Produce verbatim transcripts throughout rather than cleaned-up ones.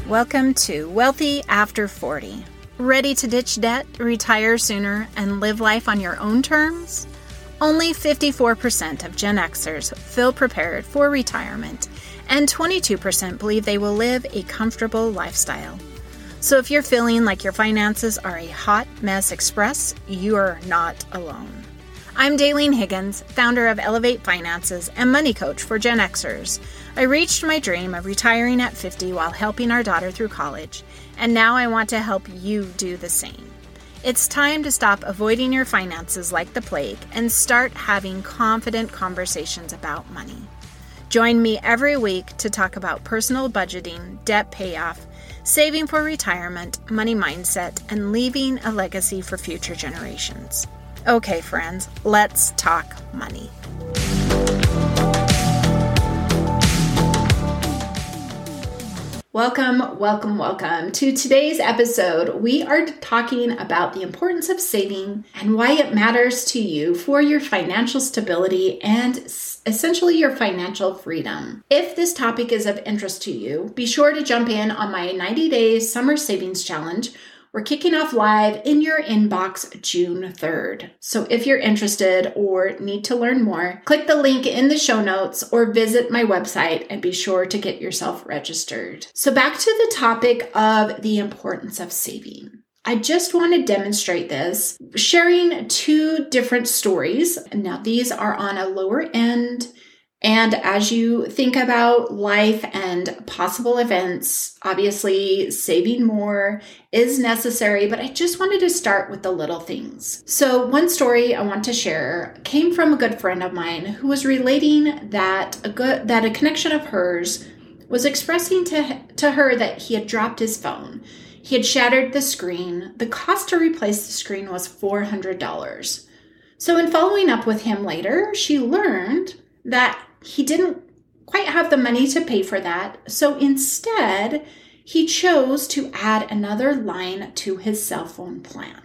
Welcome to Wealthy After forty. Ready to ditch debt, retire sooner, and live life on your own terms? Only fifty-four percent of Gen Xers feel prepared for retirement, and twenty-two percent believe they will live a comfortable lifestyle. So if you're feeling like your finances are a hot mess express, you are not alone. I'm Daylene Higgins, founder of Elevate Finances and money coach for Gen Xers. I reached my dream of retiring at fifty while helping our daughter through college, and now I want to help you do the same. It's time to stop avoiding your finances like the plague and start having confident conversations about money. Join me every week to talk about personal budgeting, debt payoff, saving for retirement, money mindset, and leaving a legacy for future generations. Okay, friends, let's talk money. Welcome, welcome, welcome to today's episode. We are talking about the importance of saving and why it matters to you for your financial stability and essentially your financial freedom. If this topic is of interest to you, be sure to jump in on my ninety day Summer Savings Challenge. We're kicking off live in your inbox June third. So if you're interested or need to learn more, click the link in the show notes or visit my website and be sure to get yourself registered. So back to the topic of the importance of saving. I just want to demonstrate this, sharing two different stories. Now these are on a lower end. And as you think about life and possible events, obviously saving more is necessary, but I just wanted to start with the little things. So one story I want to share came from a good friend of mine who was relating that a good that a connection of hers was expressing to, to her that he had dropped his phone. He had shattered the screen. The cost to replace the screen was four hundred dollars. So in following up with him later, she learned that he didn't quite have the money to pay for that. So instead, he chose to add another line to his cell phone plan.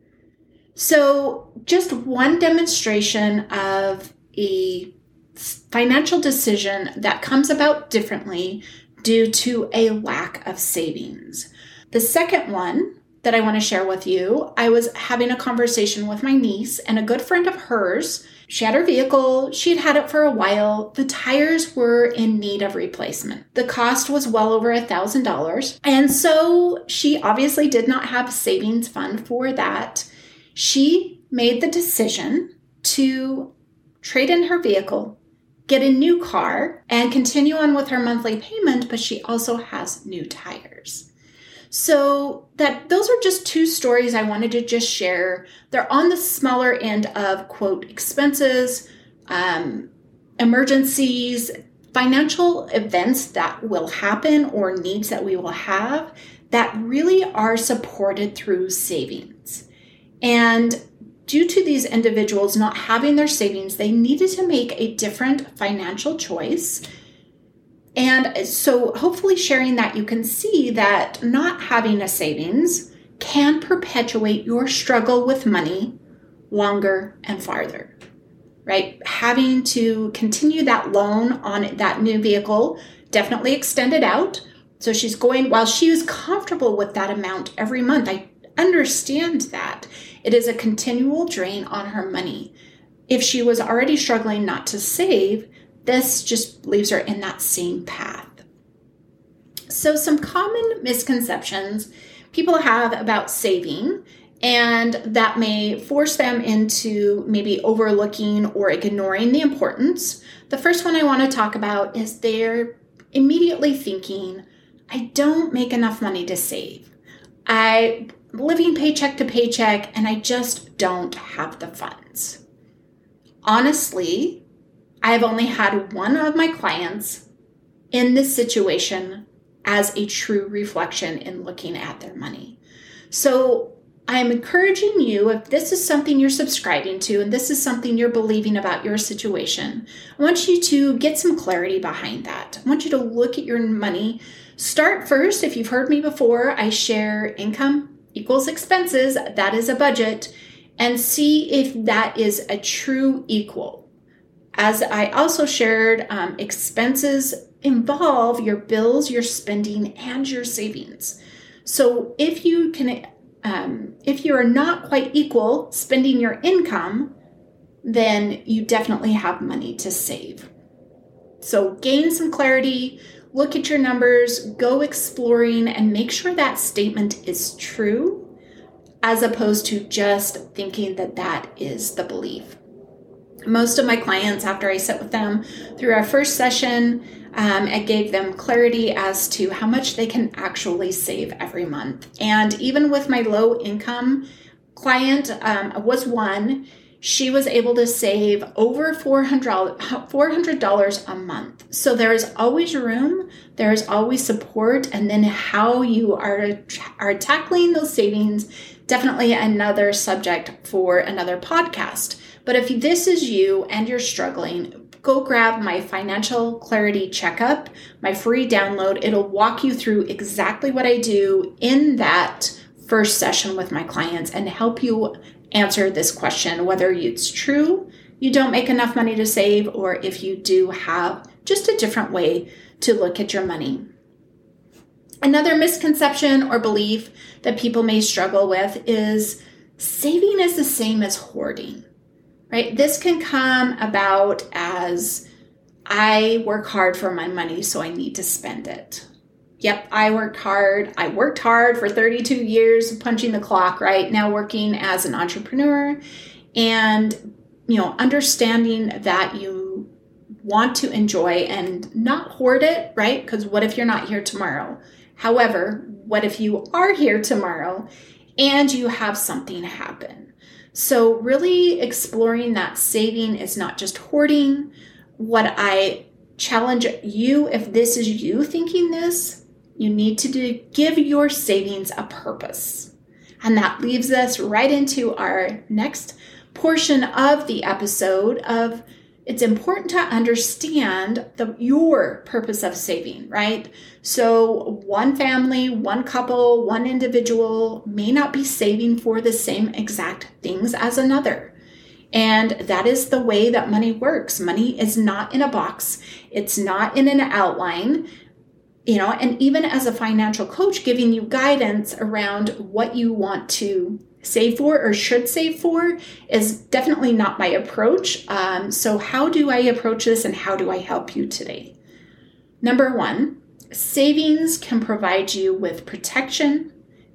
So just one demonstration of a financial decision that comes about differently due to a lack of savings. The second one that I want to share with you, I was having a conversation with my niece and a good friend of hers. She had her vehicle. She had had it for a while. The tires were in need of replacement. The cost was well over a thousand dollars. And so she obviously did not have a savings fund for that. She made the decision to trade in her vehicle, get a new car, and continue on with her monthly payment, but she also has new tires. So that those are just two stories I wanted to just share. They're on the smaller end of, quote, expenses, um, emergencies, financial events that will happen or needs that we will have that really are supported through savings. And due to these individuals not having their savings, they needed to make a different financial choice. And so hopefully sharing that, you can see that not having a savings can perpetuate your struggle with money longer and farther, right? Having to continue that loan on that new vehicle, definitely extend it out. So she's going, while she was comfortable with that amount every month, I understand that. It is a continual drain on her money. If she was already struggling not to save, this just leaves her in that same path. So some common misconceptions people have about saving, and that may force them into maybe overlooking or ignoring the importance. The first one I want to talk about is they're immediately thinking, I don't make enough money to save. I'm living paycheck to paycheck, and I just don't have the funds. Honestly, I've only had one of my clients in this situation as a true reflection in looking at their money. So I'm encouraging you, if this is something you're subscribing to and this is something you're believing about your situation, I want you to get some clarity behind that. I want you to look at your money. Start first. If you've heard me before, I share income equals expenses. That is a budget. And see if that is a true equal. As I also shared, um, expenses involve your bills, your spending, and your savings. So if you can, um, if you are not quite equal spending your income, then you definitely have money to save. So gain some clarity, look at your numbers, go exploring, and make sure that statement is true, as opposed to just thinking that that is the belief. Most of my clients, after I sit with them through our first session, um, I gave them clarity as to how much they can actually save every month. And even with my low income client, um, was one, she was able to save over four hundred dollars a month. So there is always room, there is always support, and then how you are, are tackling those savings, definitely another subject for another podcast. But if this is you and you're struggling, go grab my Financial Clarity Checkup, my free download. It'll walk you through exactly what I do in that first session with my clients and help you answer this question, whether it's true you don't make enough money to save, or if you do have just a different way to look at your money. Another misconception or belief that people may struggle with is saving is the same as hoarding, right? This can come about as I work hard for my money, so I need to spend it. Yep, I worked hard. I worked hard for thirty-two years punching the clock, right? Now working as an entrepreneur and, you know, understanding that you want to enjoy and not hoard it, right? Because what if you're not here tomorrow? However, what if you are here tomorrow and you have something happen? So really exploring that saving is not just hoarding. What I challenge you, if this is you thinking this, you need to do, give your savings a purpose. And that leads us right into our next portion of the episode of it's important to understand the your purpose of saving, right? So one family, one couple, one individual may not be saving for the same exact things as another. And that is the way that money works. Money is not in a box. It's not in an outline. You know, and even as a financial coach, giving you guidance around what you want to save for or should save for is definitely not my approach. Um, so how do I approach this and how do I help you today? Number one, savings can provide you with protection,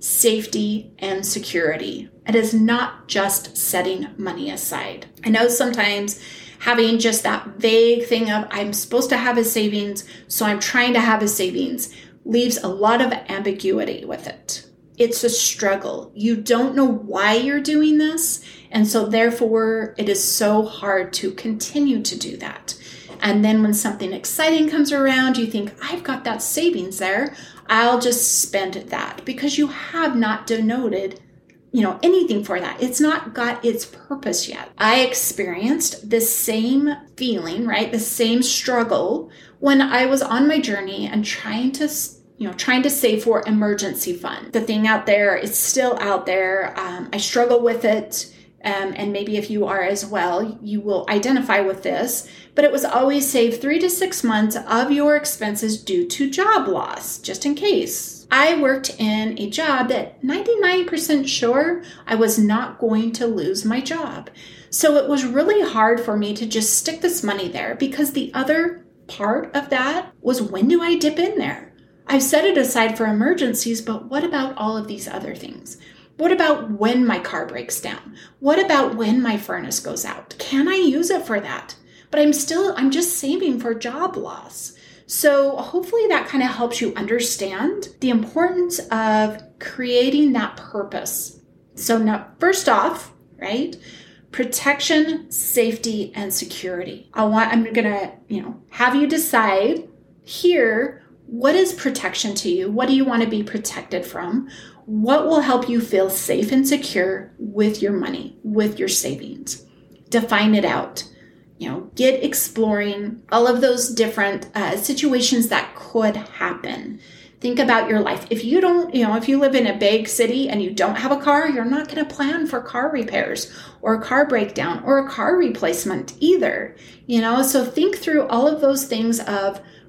safety, and security. It is not just setting money aside. I know sometimes having just that vague thing of I'm supposed to have a savings, so I'm trying to have a savings, leaves a lot of ambiguity with it. It's a struggle. You don't know why you're doing this, and so therefore it is so hard to continue to do that. And then when something exciting comes around, you think, I've got that savings there, I'll just spend that, because you have not denoted you know, anything for that. It's not got its purpose yet. I experienced the same feeling, right? The same struggle when I was on my journey and trying to, you know, trying to save for emergency fund. The thing out there is still out there. Um, I struggle with it. Um, and maybe if you are as well, you will identify with this. But it was always save three to six months of your expenses due to job loss, just in case. I worked in a job that ninety-nine percent sure I was not going to lose my job. So it was really hard for me to just stick this money there, because the other part of that was, when do I dip in there? I've set it aside for emergencies, but what about all of these other things? What about when my car breaks down? What about when my furnace goes out? Can I use it for that? But I'm still, I'm just saving for job loss. So hopefully that kind of helps you understand the importance of creating that purpose. So now, first off, right, protection, safety, and security. I want, I'm going to, you know, have you decide here, what is protection to you? What do you want to be protected from? What will help you feel safe and secure with your money, with your savings? Define it out. You know, get exploring all of those different uh, situations that could happen. Think about your life. If you don't, you know, if you live in a big city and you don't have a car, you're not going to plan for car repairs or a car breakdown or a car replacement either. You know, so think through all of those things of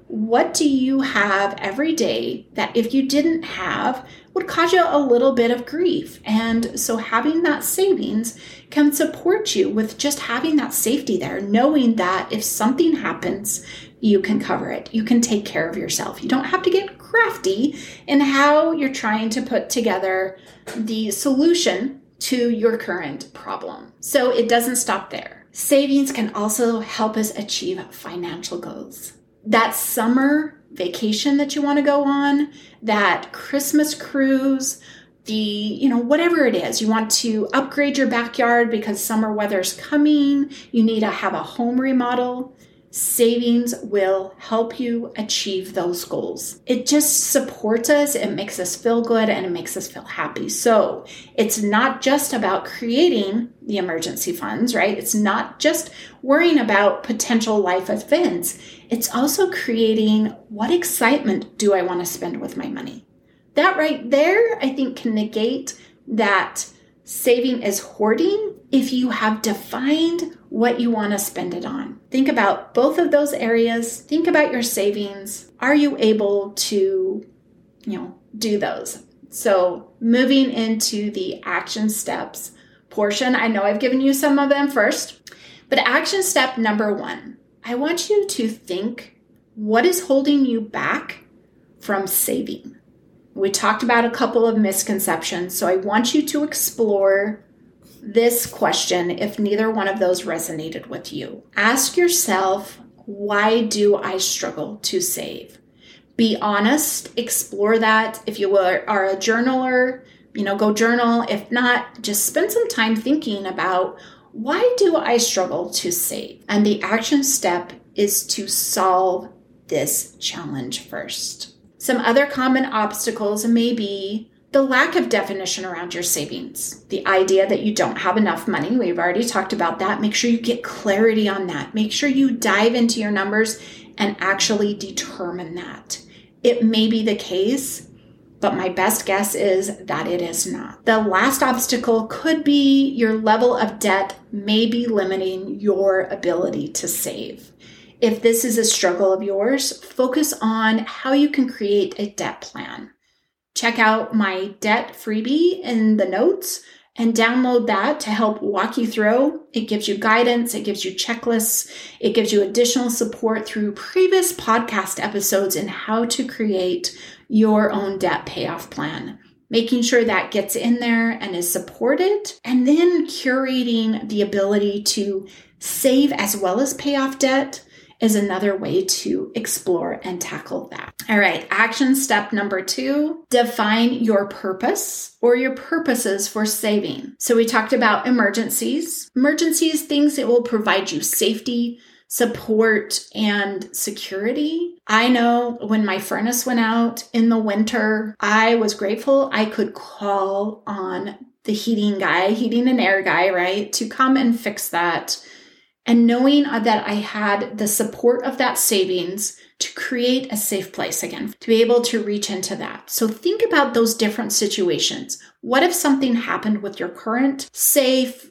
What do you have every day that if you didn't have would cause you a little bit of grief? And so having that savings can support you with just having that safety there, knowing that if something happens, you can cover it. You can take care of yourself. You don't have to get crafty in how you're trying to put together the solution to your current problem. So it doesn't stop there. Savings can also help us achieve financial goals. That summer vacation that you want to go on, that Christmas cruise, the, you know, whatever it is, you want to upgrade your backyard because summer weather's coming, you need to have a home remodel. Savings will help you achieve those goals. It just supports us, it makes us feel good, and it makes us feel happy. So it's not just about creating the emergency funds, right? It's not just worrying about potential life events. It's also creating, what excitement do I want to spend with my money? That right there, I think, can negate that saving is hoarding if you have defined what you want to spend it on. Think about both of those areas. Think about your savings. Are you able to, you know, do those? So moving into the action steps portion, I know I've given you some of them first, but action step number one, I want you to think, what is holding you back from saving? We talked about a couple of misconceptions, so I want you to explore this question if neither one of those resonated with you. Ask yourself, why do I struggle to save? Be honest, explore that. If you are a journaler, you know, go journal. If not, just spend some time thinking about, why do I struggle to save? And the action step is to solve this challenge first. Some other common obstacles may be the lack of definition around your savings. The idea that you don't have enough money. We've already talked about that. Make sure you get clarity on that. Make sure you dive into your numbers and actually determine that. It may be the case, but my best guess is that it is not. The last obstacle could be your level of debt may be limiting your ability to save. If this is a struggle of yours, focus on how you can create a debt plan. Check out my debt freebie in the notes and download that to help walk you through. It gives you guidance, it gives you checklists, it gives you additional support through previous podcast episodes in how to create your own debt payoff plan. Making sure that gets in there and is supported, and then curating the ability to save as well as pay off debt is another way to explore and tackle that. All right, action step number two, define your purpose or your purposes for saving. So we talked about emergencies. Emergencies, things that will provide you safety, support, and security. I know when my furnace went out in the winter, I was grateful I could call on the heating guy, heating and air guy, right, to come and fix that. And knowing that I had the support of that savings to create a safe place again, to be able to reach into that. So think about those different situations. What if something happened with your current safe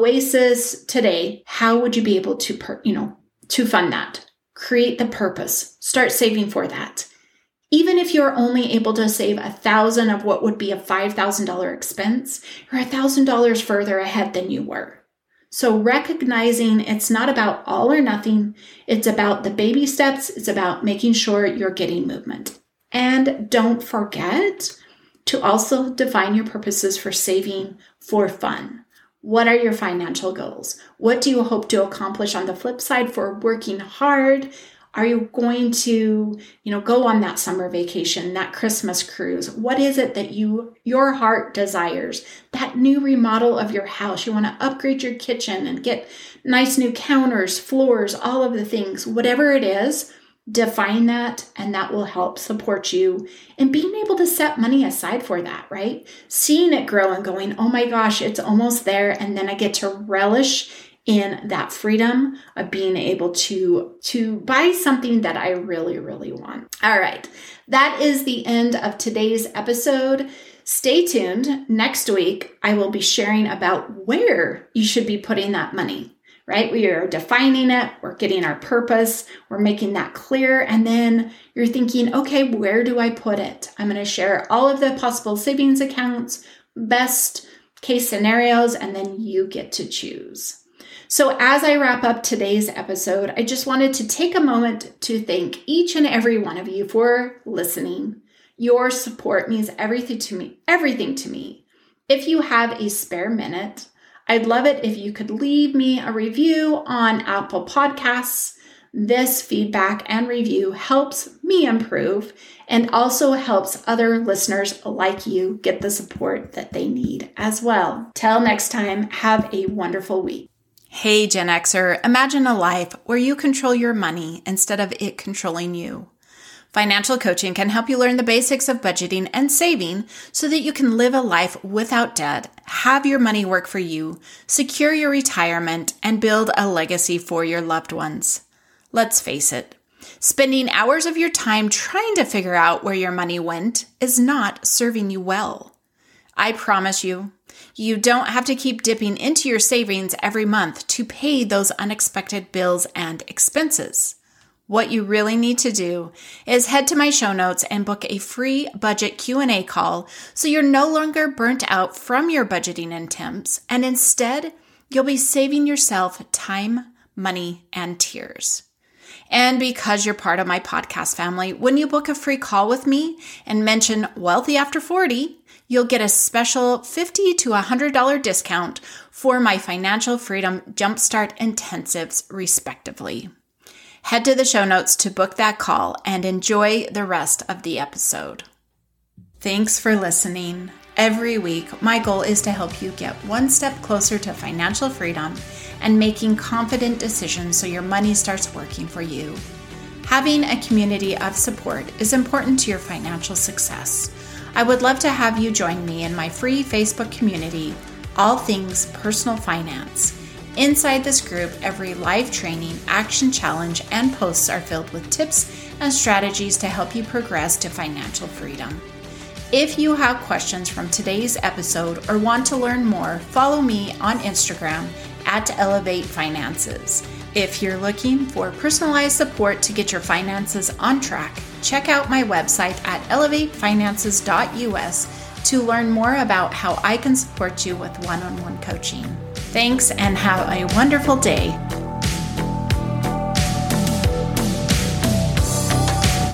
oasis today? How would you be able to, per, you know, to fund that? Create the purpose. Start saving for that. Even if you're only able to save a thousand of what would be a five thousand dollars expense, you're a thousand dollars further ahead than you were. So recognizing it's not about all or nothing, it's about the baby steps, it's about making sure you're getting movement. And don't forget to also define your purposes for saving for fun. What are your financial goals? What do you hope to accomplish on the flip side for working hard? Are you going to, you know, go on that summer vacation, that Christmas cruise? What is it that you, your heart desires? That new remodel of your house. You want to upgrade your kitchen and get nice new counters, floors, all of the things. Whatever it is, define that, and that will help support you in being able to set money aside for that, right? Seeing it grow and going, oh my gosh, it's almost there. And then I get to relish in that freedom of being able to, to buy something that I really, really want. All right. That is the end of today's episode. Stay tuned. Next week, I will be sharing about where you should be putting that money. right? We are defining it, we're getting our purpose, we're making that clear, and then you're thinking, okay, where do I put it? I'm going to share all of the possible savings accounts, best case scenarios, and then you get to choose. So as I wrap up today's episode, I just wanted to take a moment to thank each and every one of you for listening. Your support means everything to me, everything to me. If you have a spare minute, I'd love it if you could leave me a review on Apple Podcasts. This feedback and review helps me improve and also helps other listeners like you get the support that they need as well. Till next time, have a wonderful week. Hey, Gen Xer, imagine a life where you control your money instead of it controlling you. Financial coaching can help you learn the basics of budgeting and saving so that you can live a life without debt, have your money work for you, secure your retirement, and build a legacy for your loved ones. Let's face it, spending hours of your time trying to figure out where your money went is not serving you well. I promise you, you don't have to keep dipping into your savings every month to pay those unexpected bills and expenses. What you really need to do is head to my show notes and book a free budget Q and A call so you're no longer burnt out from your budgeting attempts, and instead, you'll be saving yourself time, money, and tears. And because you're part of my podcast family, when you book a free call with me and mention Wealthy After forty, you'll get a special fifty to one hundred dollars discount for my Financial Freedom Jumpstart Intensives, respectively. Head to the show notes to book that call and enjoy the rest of the episode. Thanks for listening. Every week, my goal is to help you get one step closer to financial freedom and making confident decisions so your money starts working for you. Having a community of support is important to your financial success. I would love to have you join me in my free Facebook community, All Things Personal Finance. Inside this group, every live training, action challenge, and posts are filled with tips and strategies to help you progress to financial freedom. If you have questions from today's episode or want to learn more, follow me on Instagram at Elevate Finances. If you're looking for personalized support to get your finances on track, check out my website at elevate finances dot U S to learn more about how I can support you with one-on-one coaching. Thanks and have a wonderful day.